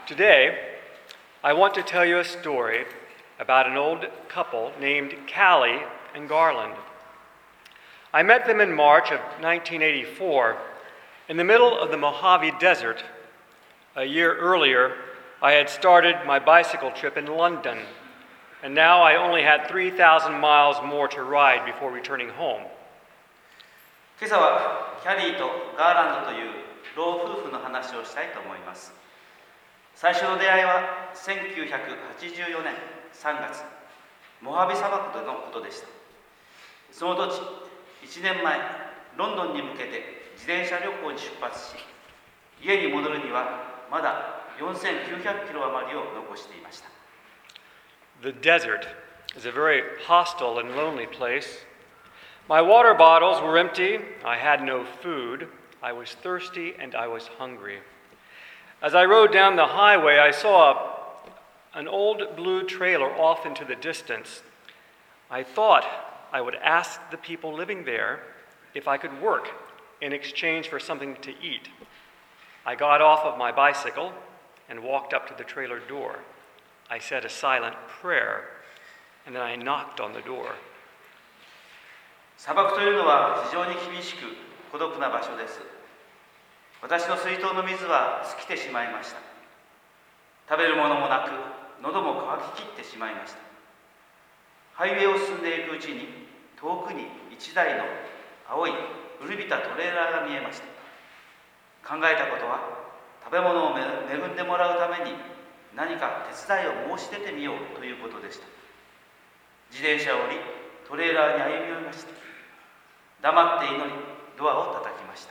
Today, I want to tell you a story about an old couple named Callie and Garland. I met them in March of 1984 in the middle of the Mojave Desert. A year earlier, I had started my bicycle trip in London, and now I only had 3,000 miles more to ride before returning home. 今朝はキャリーとガーランドという老夫婦の話をしたいと思います。最初の出会いは1984年3月、モハビ砂漠でのことでした。その時、1年前、ロンドンに向けて自転車旅行に出発し、家に戻るにはまだ4900キロ余りを残していました。 The desert is a very hostile and lonely place. My water bottles were empty, I had no food, I was thirsty, and I was hungry. As I rode down the highway, I saw an old blue trailer off into the distance. I thought I would ask the people living there if I could work in exchange for something to eat. I got off of my bicycle and walked up to the trailer door. I said a silent prayer, and then I knocked on the door. 砂漠というのは非常に厳しく孤独な場所です。私の水筒の水は尽きてしまいました。食べるものもなく、喉も渇ききってしまいました。ハイウェイを進んでいくうちに、遠くに一台の青い古びたトレーラーが見えました。考えたことは、食べ物を恵んでもらうために何か手伝いを申し出てみようということでした。自転車を降り、トレーラーに歩み寄りました。黙って祈り、ドアを叩きました。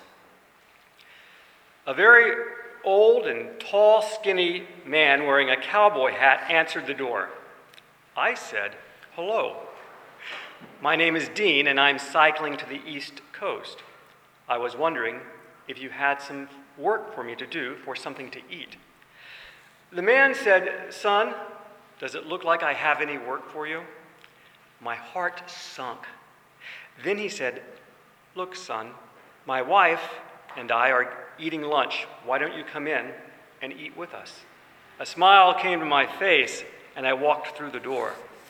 A very old and tall, skinny man wearing a cowboy hat answered the door. I said, "Hello. My name is Dean, and I'm cycling to the East Coast. I was wondering if you had some work for me to do for something to eat." The man said, "Son, does it look like I have any work for you?" My heart sunk. Then he said, "Look, son, my wife and I are eating lunch. Why don't you come in and eat with us?" A smile came to my face, and I walked through the door.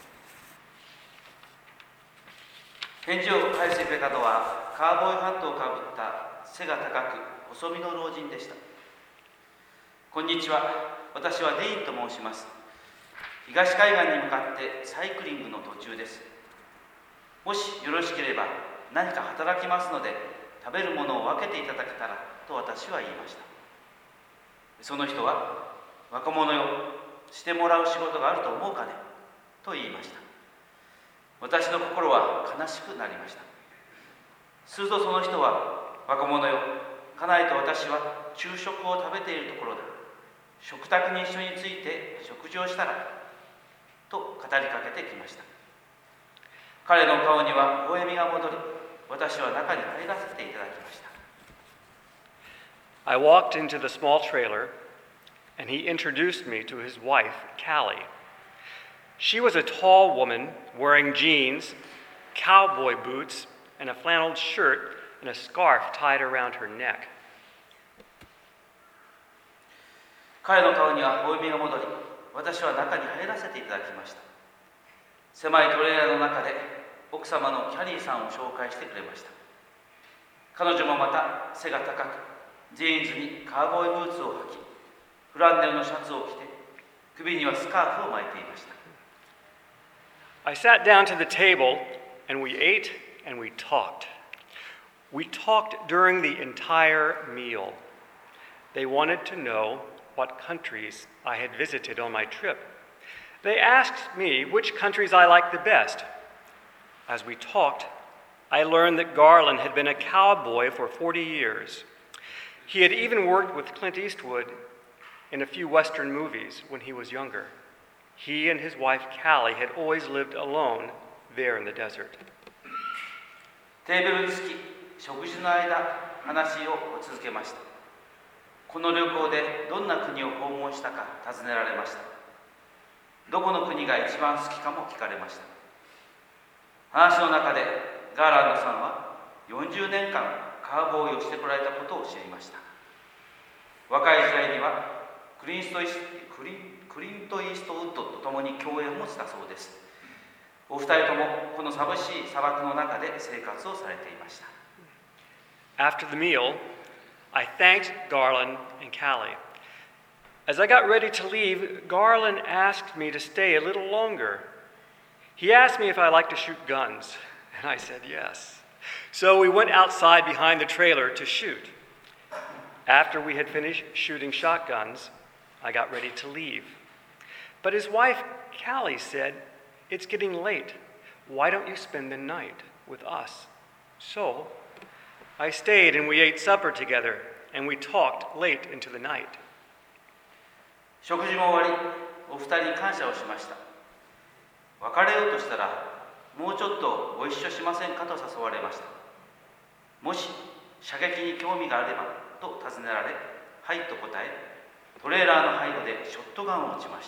返事を返してくれたのは、カーボーイハットをかぶった背が高く細身の老人でした。こんにちは、私はデインと申します。東海岸に向かってサイクリングの途中です。もしよろしければ何か働きますので、食べるものを分けていただけたらと私は言いました。その人は、若者よ、してもらう仕事があると思うかねと言いました。私の心は悲しくなりました。するとその人は、若者よ、家内と私は昼食を食べているところだ。食卓に一緒について食事をしたらと語りかけてきました。彼の顔には微笑みが戻り、私は中に入らせていただきました。 I walked into the small trailer, and he introduced me to his wife, Callie. She was a tall woman wearing jeans, cowboy boots, and a flannel shirt and a scarf tied around her neck. 彼の顔には微笑みが戻り、私は中に入らせていただきました。狭いトレーラーの中で奥様のキャリーさんを紹介してくれました。彼女もまた背が高く、ジーンズにカーボーイブーツを履き、フランネルのシャツを着て、首にはスカーフを巻いていました。 I sat down to the table, and we ate and we talked. We talked during the entire meal. They wanted to know what countries I had visited on my trip. They asked me which countries I liked the best. As we talked, I learned that Garland had been a cowboy for 40 years. He had even worked with Clint Eastwood in a few Western movies when he was younger. He and his wife Callie had always lived alone there in the desert. テーブルにつき、食事の間、話を続けました。この旅行でどんな国を訪問したか尋ねられました。どこの国が一番好きかも聞かれました。話の中でガーランドさんは40年間カーボーイをしてこられたことを知りました。若い時代にはクリント・イーストウッドと共に共演もしたそうです。お二人ともこの寂しい砂漠の中で生活をされていました。 After the meal, I thanked Garland and Callie. As I got ready to leave, Garland asked me to stay a little longer. He asked me if I liked to shoot guns, and I said yes. So we went outside behind the trailer to shoot. After we had finished shooting shotguns, I got ready to leave. But his wife, Callie, said, "It's getting late. Why don't you spend the night with us?" So I stayed and we ate supper together, and we talked late into the night. 食事も終わり、お二人に感謝をしました。別れようとしたら、もうちょっとご一緒しませんかと誘われました。もし射撃に興味があればと尋ねられ、はいと答え、トレーラーの背後でショットガンを撃ちました。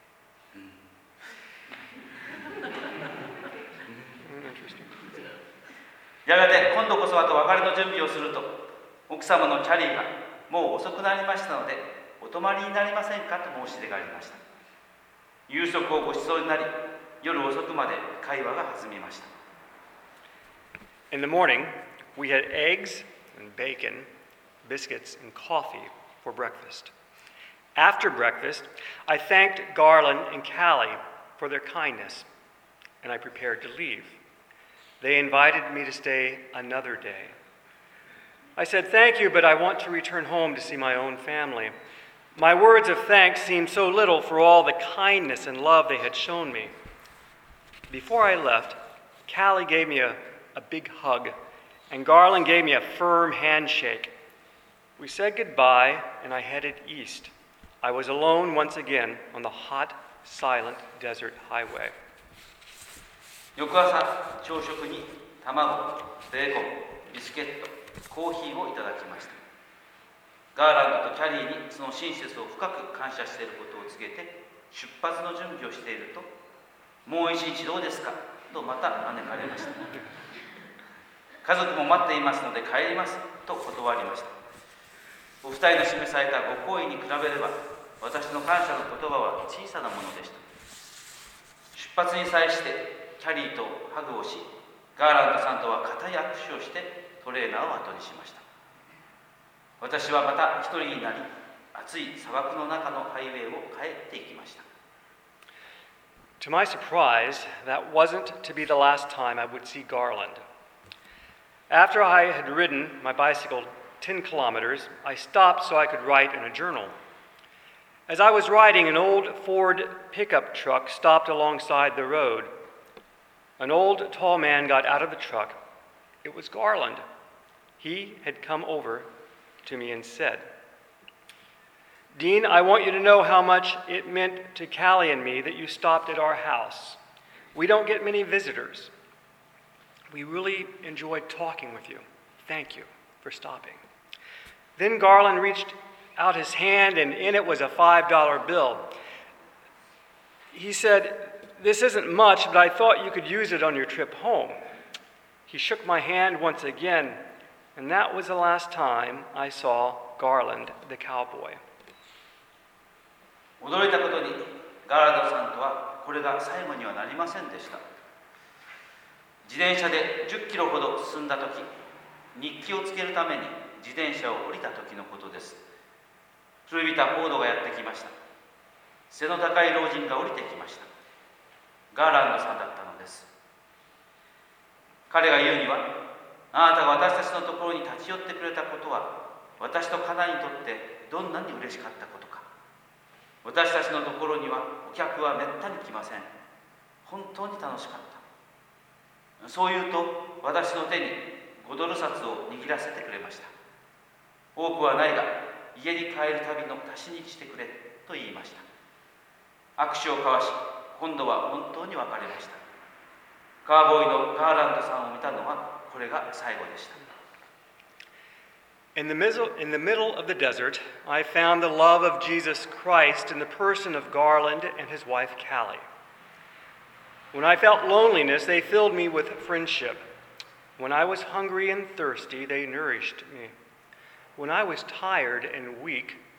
やがて今度こそはと別れの準備をすると、奥様のキャリーがもう遅くなりましたのでお泊まりになりませんかと申し出がありました。夕食をご馳走になり、夜遅くまで会話が弾みました。 In the morning, we had eggs and bacon, biscuits, and coffee for breakfast. After breakfast, I thanked Garland and Callie for their kindness, and I prepared to leave. They invited me to stay another day. I said, "Thank you, but I want to return home to see my own family." My words of thanks seemed so little for all the kindness and love they had shown me. Before I left, Callie gave me a big hug, and Garland gave me a firm handshake. We said goodbye, and I headed east. I was alone once again on the hot, silent desert highway. 翌朝、朝食に卵、ベーコン、ビスケット、コーヒーをいただきました。ガーランドとキャリーにその親切を深く感謝していることを告げて出発の準備をしていると、もう一日どうですかとまた招かれました。家族も待っていますので帰りますと断りました。お二人の示されたご好意に比べれば、私の感謝の言葉は小さなものでした。出発に際してキャリーとハグをし、ガーランドさんとは固い握手をしてトレーナーを後にしました。私はまた一人になり、暑い砂漠の中のハイウェイを帰っていきました。 To my surprise, that wasn't to be the last time I would see Garland. After I had ridden my bicycle 10 kilometers, I stopped so I could write in a journal. As I was riding, an old Ford pickup truck stopped alongside the road. An old, tall man got out of the truck. It was Garland. He had come over to me and said, "Dean, I want you to know how much it meant to Callie and me that you stopped at our house. We don't get many visitors. We really enjoyed talking with you. Thank you for stopping." Then Garland reached out his hand, and in it was a $5 bill. He said, "This isn't much, but I thought you could use it on your trip home." He shook my hand once again, and that was the last time I saw Garland the cowboy. 驚いたことに、ガーランドさんとはこれが最後にはなりませんでした。自転車で10キロほど進んだ時、日記をつけるために自転車を降りた時のことです。古びたフォードがやってきました。背の高い老人が降りてきました。ガーランドさんだったのです。彼が言うには、あなたが私たちのところに立ち寄ってくれたことは、私とカナにとってどんなに嬉しかったことか。私たちのところにはお客はめったに来ません。本当に楽しかった。そう言うと、私の手に$5札を握らせてくれました。多くはないが、家に帰る旅の足しにしてくれと言いました。握手を交わし、今度は本当に別れました。カーボーイのガーランドさんを見たのはこれが最後でした。 In the middle of the desert, I found the love of Jesus Christ in the person of Garland and his wife Callie. When I felt loneliness, they filled me with friendship. When I was hungry and thirsty, they nourished me. When I was tired and weak,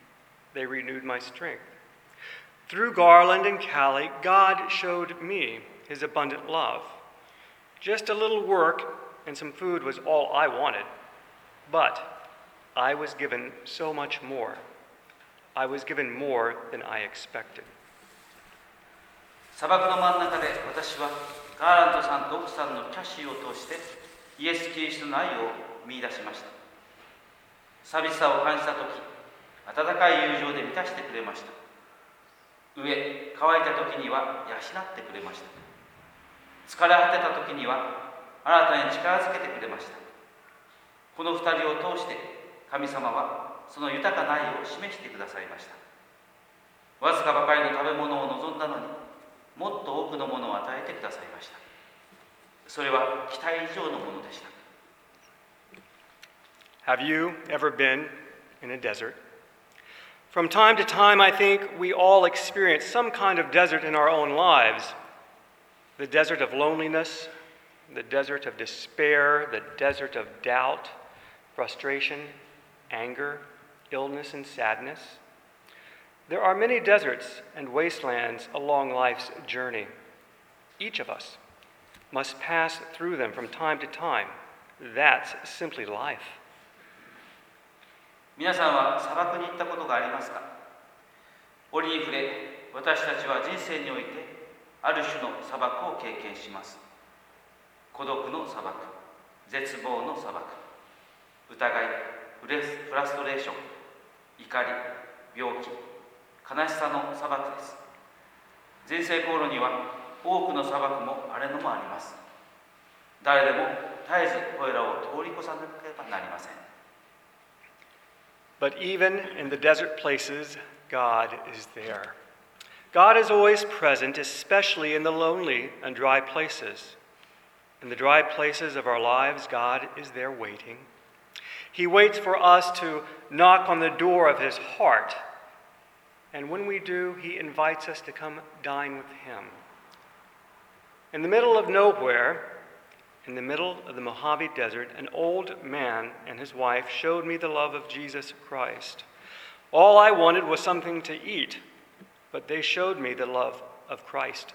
they renewed my strength. Through Garland and Callie, God showed me his abundant love. Just a little work and some food was all I wanted, but I was given so much more. I was given more than I expected. 砂漠の真ん中で私はガーランドさんと奥さんのキャシーを通してイエス・キリストの愛を見出しました。寂しさを感じたとき、温かい友情で満たしてくれました。乾いたときには養ってくれました。疲れ果てたときには新たに力づけてくれました。この二人を通して神様はその豊かな愛を示してくださいました。わずかばかりの食べ物を望んだのにもっと多くのものを与えてくださいました。それは期待以上のものでした。 Have you ever been in a desert? From time to time, I think we all experience some kind of desert in our own lives. The desert of loneliness, the desert of despair, the desert of doubt, frustration, anger, illness, and sadness. There are many deserts and wastelands along life's journey. Each of us must pass through them from time to time. That's simply life. 皆さんは砂漠に行ったことがありますか？折に触れ、私たちは人生においてある種の砂漠を経験します。孤独の砂漠、絶望の砂漠、疑い、フラストレーション、怒り、病気、悲しさの砂漠です。人生航路には多くの砂漠も荒れ野もあります。誰でも絶えずこれらを通り越さなければなりません。 But even in the desert places, God is there. God is always present, especially in the lonely and dry places. In the dry places of our lives, God is there waiting. He waits for us to knock on the door of his heart. And when we do, he invites us to come dine with him. In the middle of nowhere, in the middle of the Mojave Desert, an old man and his wife showed me the love of Jesus Christ. All I wanted was something to eat, but they showed me the love of Christ.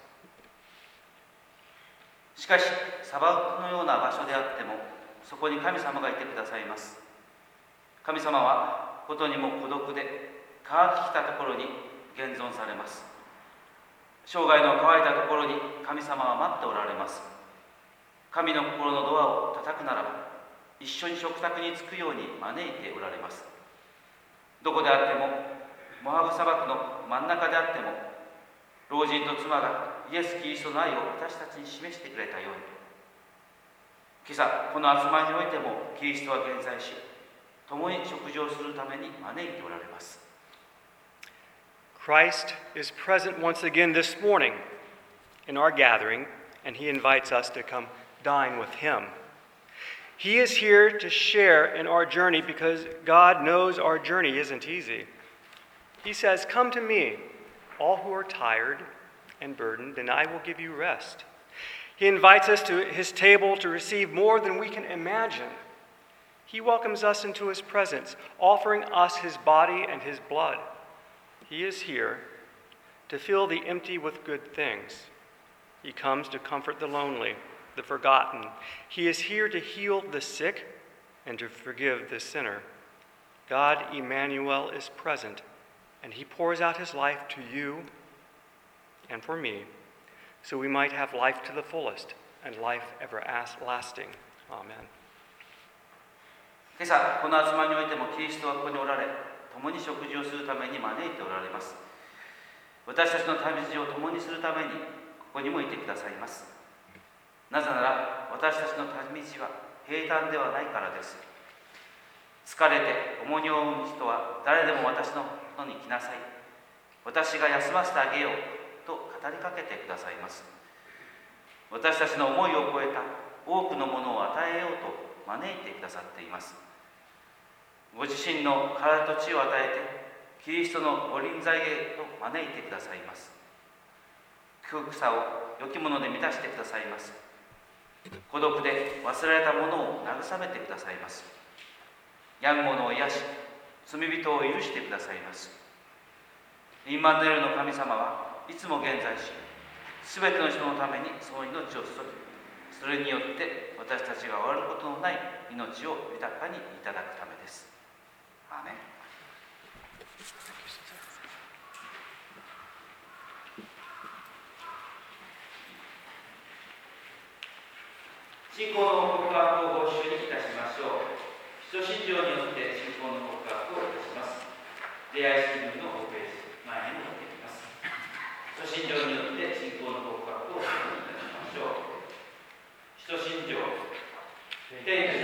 しかし、砂漠のような場所であっても、そこに神様がいてくださいます。神様はことにも孤独で、乾ききたところに現存されます。生涯の乾いたところに神様は待っておられます。神の心のドアを叩くならば、一緒に食卓に着くように招いておられます。どこであっても、モハブ砂漠の真ん中であっても、老人と妻がイエス・キリストの愛を私たちに示してくれたように、今朝この集まりにおいてもキリストは現在し、共に食事をするために招いておられます。 Christ is present once again this morning in our gathering, and he invites us to come dine with him. He is here to share in our journey because God knows our journey isn't easy. He says, "Come to me, all who are tired and burdened, and I will give you rest." He invites us to his table to receive more than we can imagine. He welcomes us into his presence, offering us his body and his blood. He is here to fill the empty with good things. He comes to comfort the lonely, the forgotten. He is here to heal the sick and to forgive the sinner. God, Emmanuel, is present, and he pours out his life to you and for me, so we might have life to the fullest and life everlasting. Amen. 今朝、この集まりにおいてもキリストはここにおられ、共に食事をするために招いておられます。私たちの旅路を共にするために、ここにもいてくださいます。なぜなら、私たちの旅道は平坦ではないからです。疲れて重荷を負う人は誰でも私のもとに来なさい。私が休ませてあげようと語りかけてくださいます。私たちの思いを超えた多くのものを与えようと招いてくださっています。ご自身の体と血を与えて、キリストのご臨在へと招いてくださいます。空腹さを良きもので満たしてくださいます。孤独で忘れられたものを慰めてくださいます。病む者を癒し、罪人を許してくださいます。 インマヌエルの神様はいつも現在し、すべての人のためにその命を注ぎ、それによって私たちが終わることのない命を豊かにいただくためです。アーメン。信仰の告白をご一緒にいたしましょう。使徒信条によって信仰の告白をいたします。出会い式の5ページ前に持ってきます。使徒信条によって信仰の告白をいたしましょう。使徒信条、天に